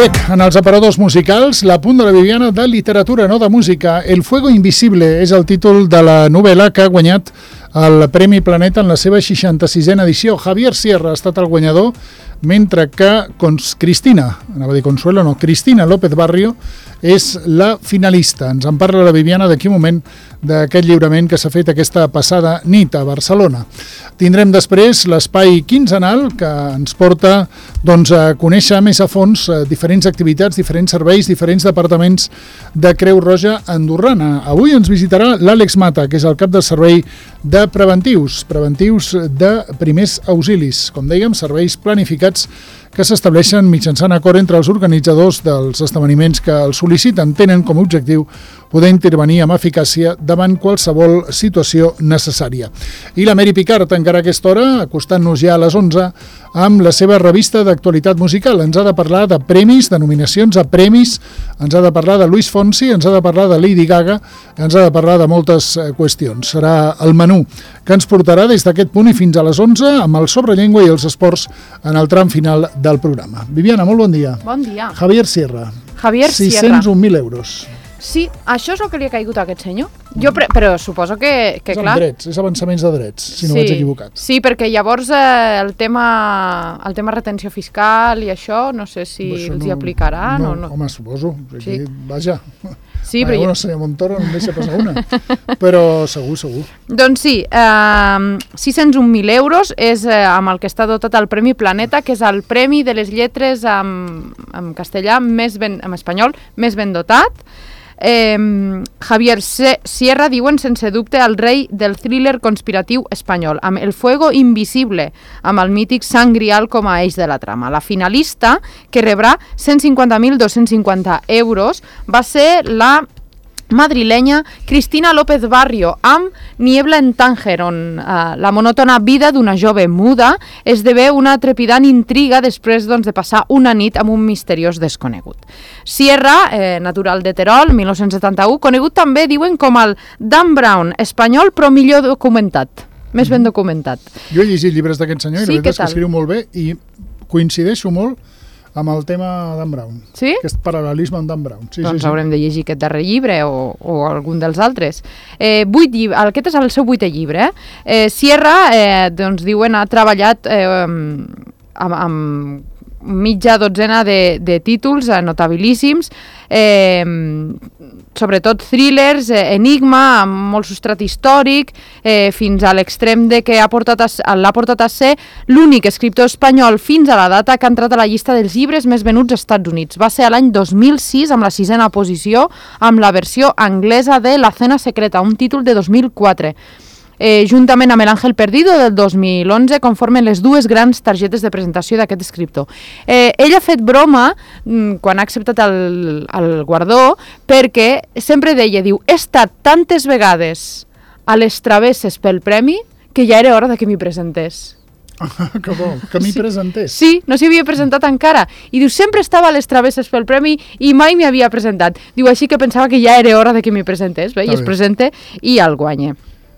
Bec, en els aparadors musicals, l'apunt de la Viviana de literatura, no de música. El fuego invisible és el títol de la novel·la que ha guanyat el Premi Planeta en la seva 66a edició. Javier Sierra ha estat el guanyador, mentre que Cristina López Barrio és la finalista. Ens en parla la Viviana d'aquí un moment d'aquest lliurament que s'ha fet aquesta passada nit a Barcelona. Tindrem després l'espai quinzenal que ens porta a conèixer més a fons diferents activitats, diferents serveis, diferents departaments de Creu Roja andorrana. Avui ens visitarà l'Àlex Mata, que és el cap del servei de preventius de primers auxilis. Com dèiem, serveis planificats que s'estableixen mitjançant acord entre els organitzadors dels esdeveniments que els sol·liciten. Tenen com a objectiu poder intervenir amb eficàcia davant qualsevol situació necessària. I la Mary Picard, encara a aquesta hora, acostant-nos ja a les 11, amb la seva revista d'actualitat musical. Ens ha de parlar de premis, de nominacions a premis, ens ha de parlar de Luis Fonsi, ens ha de parlar de Lady Gaga, ens ha de parlar de moltes qüestions. Serà el menú que ens portarà des d'aquest punt i fins a les 11 amb el Sobrellengua i els esports en el tram final del programa. Viviana, molt bon dia. Bon dia. Javier Sierra. 601.000 euros. Sí, això és el que li ha caigut a aquest senyor. Però suposo que clar... Drets, és avançaments de drets, si no vaig equivocat. Sí, perquè llavors el tema retenció fiscal i això, no sé si els hi aplicaran o no. Home, suposo. Sí. Vaja. Sí, però bueno, senyor Montoro no em deixa passar una, però segur. Doncs sí, 601.000 euros és amb el que està dotat el Premi Planeta, que és el premi de les lletres en castellà, en espanyol, més ben dotat. Javier Sierra, diuen sense dubte el rei del thriller conspiratiu espanyol, amb El fuego invisible, amb el mític Sant Grial com a eix de la trama. La finalista, que rebrà 150.250 euros, va ser la madrilenya Cristina López Barrio, amb Niebla en Tánger, on la monòtona vida d'una jove muda esdevé una trepidant intriga després de passar una nit amb un misteriós desconegut. Sierra, natural de Terol, 1971, conegut també, diuen, com el Dan Brown espanyol, però millor documentat, més ben documentat. Jo he llegit llibres d'aquest senyor i la veritat és que escriu molt bé i coincideixo molt amb el tema Dan Brown. Sí? Aquest paral·lelisme amb Dan Brown. Sí, doncs haurem de llegir aquest darrer llibre o algun dels altres. Aquest és el seu 8è llibre. Sierra, diuen, ha treballat amb mitja dotzena de títols notabilíssims, sobretot thrillers, enigma, amb molt substrat històric, fins a l'extrem de que l'ha portat a ser l'únic escriptor espanyol fins a la data que ha entrat a la llista dels llibres més venuts als Estats Units. Va ser l'any 2006 amb la 6a posició, amb la versió anglesa de La cena secreta, un títol de 2004. Juntament amb El ángel perdido del 2011 conformen les dues grans targetes de presentació d'aquest escriptor. Ell ha fet broma quan ha acceptat el guardó perquè sempre deia, diu, he estat tantes vegades a les travesses pel premi que ja era hora de que m'hi presentés. Que bo, que m'hi presentés. Sí, no s'hi havia presentat encara. I diu, sempre estava a les travesses pel premi i mai m'hi havia presentat. Diu, així que pensava que ja era hora de que m'hi presentés. I es presenta i el guanya.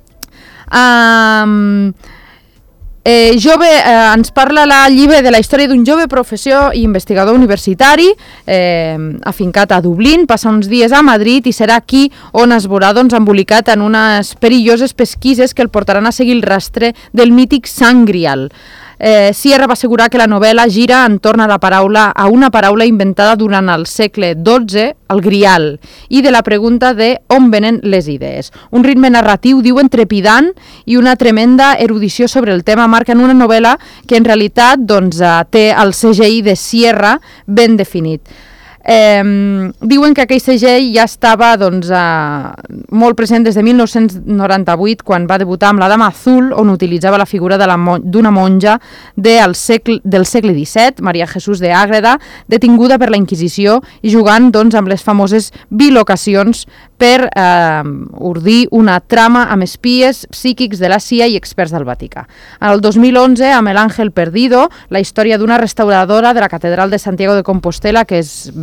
Ens parla el llibre de la història d'un jove professor i investigador universitari afincat a Dublín, passa uns dies a Madrid i serà aquí on es veurà embolicat en unes perilloses pesquises que el portaran a seguir el rastre del mític Sant Grial. Sierra va assegurar que la novel·la gira entorn a una paraula inventada durant el segle XII, el Grial, i de la pregunta de on venen les idees. Un ritme narratiu, diuen, trepidant i una tremenda erudició sobre el tema marquen una novel·la que en realitat té el CGI de Sierra ben definit. Diuen que aquell segell ja estava molt present des de 1998 quan va debutar amb La dama azul, on utilitzava la figura d'una monja del segle XVII, Maria Jesús de Ágreda, detinguda per la Inquisició i jugant amb les famoses bilocacions per urdir una trama amb espies psíquics de la CIA i experts del Vaticà. El 2011, amb El ángel perdido, la història d'una restauradora de la catedral de Santiago de Compostela que es veu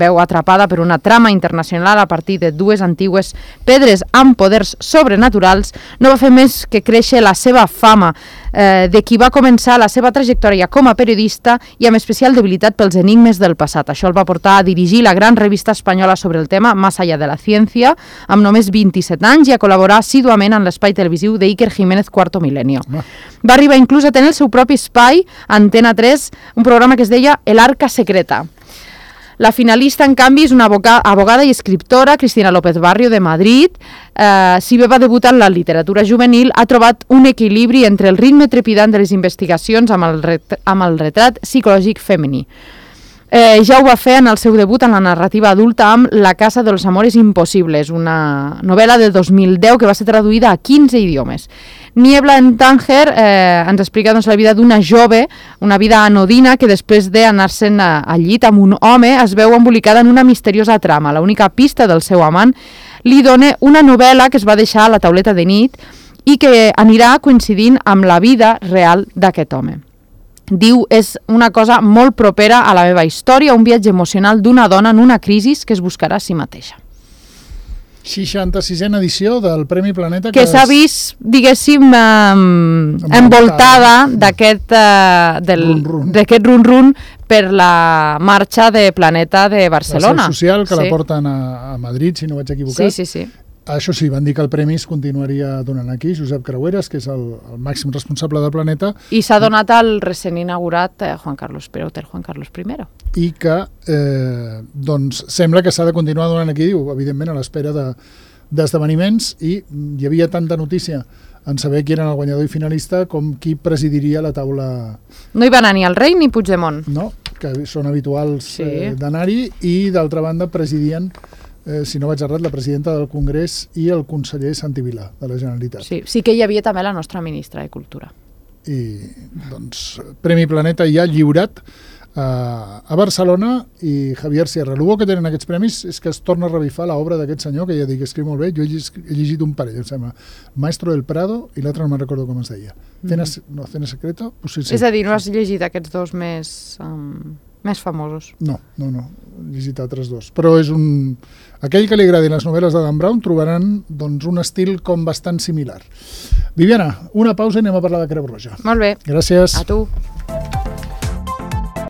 veu atrapada per una trama internacional a partir de dues antigues pedres amb poders sobrenaturals, no va fer més que créixer la seva fama, de qui va començar la seva trajectòria com a periodista i amb especial debilitat pels enigmes del passat. Això el va portar a dirigir la gran revista espanyola sobre el tema, Más allá de la ciència, amb només 27 anys, i a col·laborar assíduament en l'espai televisiu d'Iker Jiménez Cuarto Milenio. Va arribar inclús a tenir el seu propi espai, Antena 3, un programa que es deia El Arca Secreta. La finalista, en canvi, és una abogada i escriptora, Cristina López Barrio, de Madrid. Si bé va debutar en la literatura juvenil, ha trobat un equilibri entre el ritme trepidant de les investigacions amb el retrat psicològic femení. Ja ho va fer en el seu debut en la narrativa adulta amb La casa de los amores imposibles, una novel·la de 2010 que va ser traduïda a 15 idiomes. Niebla en Tánger ens explica la vida d'una jove, una vida anodina que després d'anar-se'n al llit amb un home es veu embolicada en una misteriosa trama. L'única pista del seu amant li dona una novel·la que es va deixar a la tauleta de nit i que anirà coincidint amb la vida real d'aquest home. Diu, és una cosa molt propera a la meva història, un viatge emocional d'una dona en una crisi que es buscarà a si mateixa. 66a edició del Premi Planeta que s'ha vist, diguéssim, envoltada d'aquest run-run per la marxa de Planeta de Barcelona. La seu social que la porten a Madrid, si no vaig equivocat. Sí. Això sí, van dir que el premi es continuaria donant aquí, Josep Creueras, que és el màxim responsable del Planeta. I s'ha donat al recent inaugurat Juan Carlos I. I que doncs, sembla que s'ha de continuar donant aquí, diu, evidentment a l'espera d'esdeveniments, i hi havia tanta notícia en saber qui era el guanyador i finalista com qui presidiria la taula. No hi va anar ni el rei ni Puigdemont. No, que són habituals d'anar-hi, i d'altra banda presidien, si no vaig errat, la presidenta del Congrés i el conseller Santi Vilà, de la Generalitat. Sí que hi havia també la nostra ministra de Cultura. I, doncs, Premi Planeta ja lliurat a Barcelona, i Javier Sierra. El bo que tenen aquests premis és que es torna a revifar l'obra d'aquest senyor, que ja dic, escriu molt bé. Jo he llegit un parell, em sembla, Maestro del Prado, i l'altre no me'n recordo com es deia. Cena Secreta? Sí. És a dir, no has llegit aquests dos més famosos? No, he llegit altres dos. Però és aquell que li agradin les novel·les de Dan Brown trobaran doncs, un estil com bastant similar. Viviana, una pausa i anem a parlar de Creu Roja. Molt bé. Gràcies. A tu.